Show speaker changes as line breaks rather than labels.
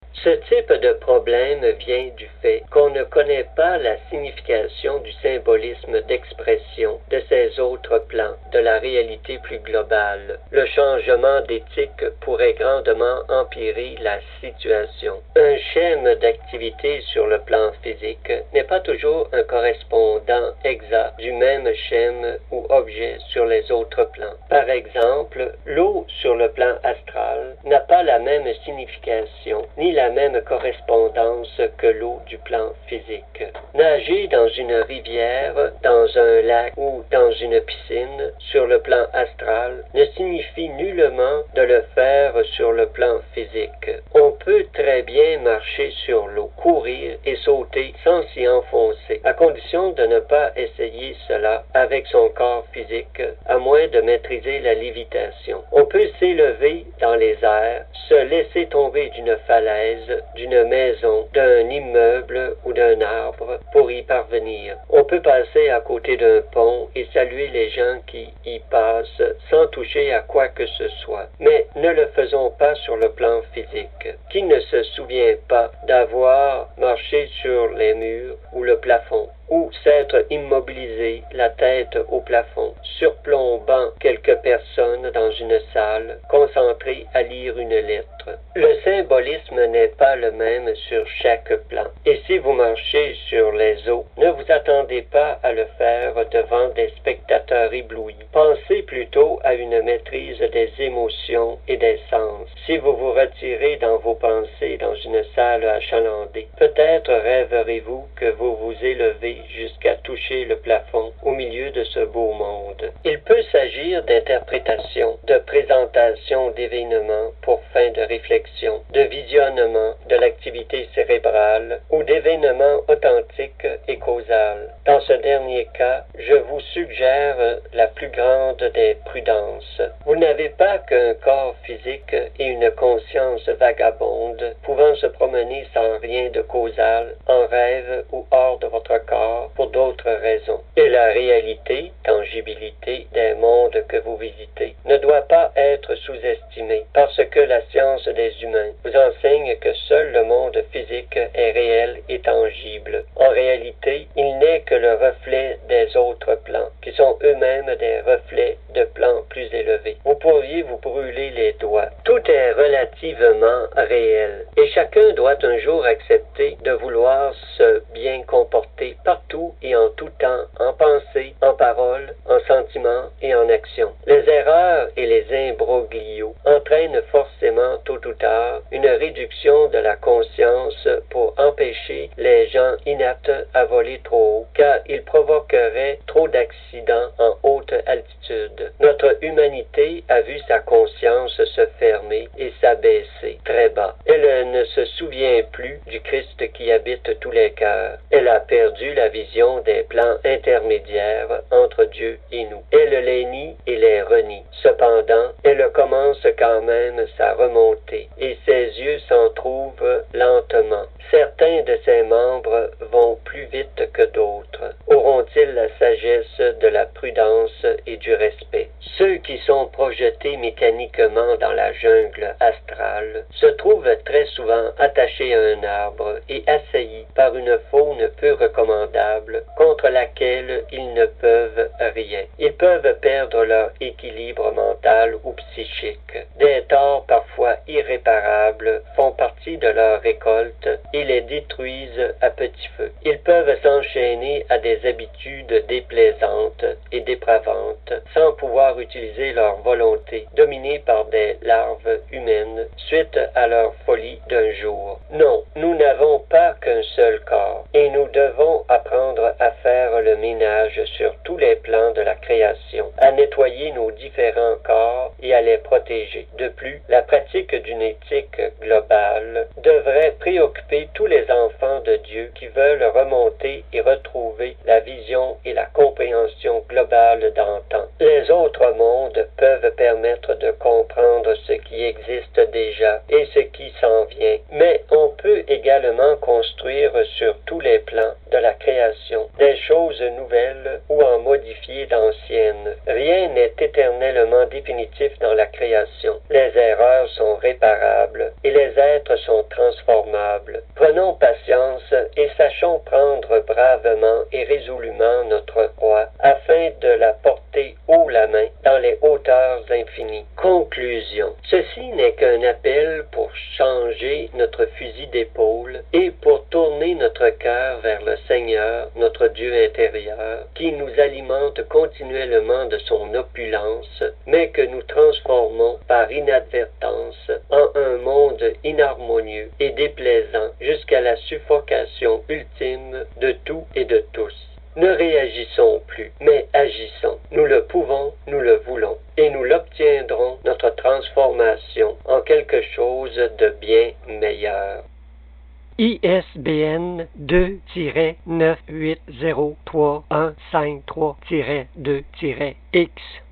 Ce type de problème vient du fait qu'on ne connaît pas la signification du symbolisme d'expression de ces autres plans de la réalité plus globale. Le changement d'éthique pourrait grandement empirer la situation. Un schème d'activité sur le plan physique n'est pas toujours un correspondant exact du même schème ou objet sur les autres plans. Par exemple, l'eau sur le plan astral n'a pas la même signification ni la même correspondance que l'eau du plan physique. Nager dans une rivière, dans un lac ou dans une piscine sur le plan astral ne signifie nullement de le faire sur le plan physique. On peut très bien marcher sur l'eau, courir et sauter sans s'y enfoncer, à condition de ne pas essayer cela avec son corps physique, à moins de maîtriser la lévitation. On peut s'élever dans les airs, se laisser tomber d'une falaise, d'une maison, d'un immeuble ou d'un arbre pour y parvenir. On peut passer à côté d'un pont et saluer les gens qui y passent sans toucher à quoi que ce soit. Mais ne le faisons pas sur le plan physique. Qui ne se souvient pas d'avoir marché sur les murs ou le plafond, ou s'être immobilisé la tête au plafond, surplombant quelques personnes dans une salle, concentrées à lire une lettre. Le symbolisme n'est pas le même sur chaque plan. Et si vous marchez sur les eaux, ne vous attendez pas à le faire devant des spectateurs éblouis. Pensez plutôt à une maîtrise des émotions et des sens. Si vous vous retirez dans vos pensées dans une salle achalandée, peut-être rêverez-vous que vous vous élevez jusqu'à toucher le plafond au milieu de ce beau monde. Il peut s'agir d'interprétation, de présentation d'événements pour fin de réflexion, de visionnement de l'activité cérébrale ou d'événements authentiques et causales. Dans ce dernier cas, je vous suggère la plus grande des prudences. Vous n'avez pas qu'un corps physique et une conscience vagabonde pouvant se promener sans rien de causal, en rêve ou hors de votre corps pour d'autres raisons. Et la réalité, tangibilité des mondes que vous visitez ne doit pas être sous-estimée parce que la science des humains vous enseigne que seul le monde physique est réel et tangible. En réalité, il n'est que le reflet des autres plans, qui sont eux-mêmes des reflets de plans plus élevés. Vous pourriez vous brûler les doigts. Tout est relativement réel, et chacun doit un jour accepter de vouloir se bien comporter partout et en tout temps, en pensée, en parole, en sentiment et en action. Les erreurs et les imbroglios entraînent forcément tôt ou tard une réduction de la conscience pour empêcher les gens inaptes à voler trop haut, car ils provoqueraient trop d'accidents en haute altitude. Notre humanité a vu sa conscience se fermer et s'abaisser très bas. Elle ne se souvient plus du Christ qui habite tous les cœurs. Elle a perdu la vision des plans intermédiaires entre Dieu et nous. Elle les nie et les renie. Cependant, elle commence quand même sa remontée et ses yeux s'en trouvent lentement. Certains de ses membres vont plus vite que d'autres. Auront-ils la sagesse de la prudence et du respect? Ceux qui sont projetés mécaniquement dans la jungle astrale se trouvent très souvent attachés à un arbre et assaillis par une faune peu recommandable contre laquelle ils ne peuvent rien. Ils peuvent perdre leur équilibre mental ou psychique. Des torts parfois irréparables font partie de leur récolte et les détruisent à petit feu. Ils peuvent s'enchaîner à des habitudes déplaisantes et dépravantes sans pouvoir utiliser leur volonté, dominée par des larves humaines suite à leur folie d'un jour. Non, nous n'avons pas qu'un seul corps et nous devons apprendre à faire le ménage sur tous les plans de la création, à nettoyer nos différents corps et à les protéger. De plus, la pratique d'une éthique globale devrait préoccuper tous les enfants de Dieu qui veulent remonter et retrouver la vision et la compréhension globale d'antan. Les autres mondes peuvent permettre de comprendre ce qui existe déjà et ce qui s'en vient, mais on peut également construire sur tous les plans de la création des choses nouvelles ou en modifier d'anciennes. Rien n'est éternellement définitif dans la création. Les erreurs sont réparables et les êtres sont transformés intransformable. Prenons patience et sachons prendre bravement et résolument notre croix, afin de la porter haut la main dans les hauteurs infinies. Conclusion. Ceci n'est qu'un appel pour changer notre fusil d'épaule et pour tourner notre cœur vers le Seigneur, notre Dieu intérieur, qui nous alimente continuellement de son opulence, mais que nous transformons par inadvertance en un monde inharmonieux et déplaisant jusqu'à la suffocation ultime de tout et de tous. Ne réagissons plus, mais agissons. Nous le pouvons, nous le voulons, et nous l'obtiendrons, notre transformation, en quelque chose de bien meilleur. ISBN 2-9803153-2-X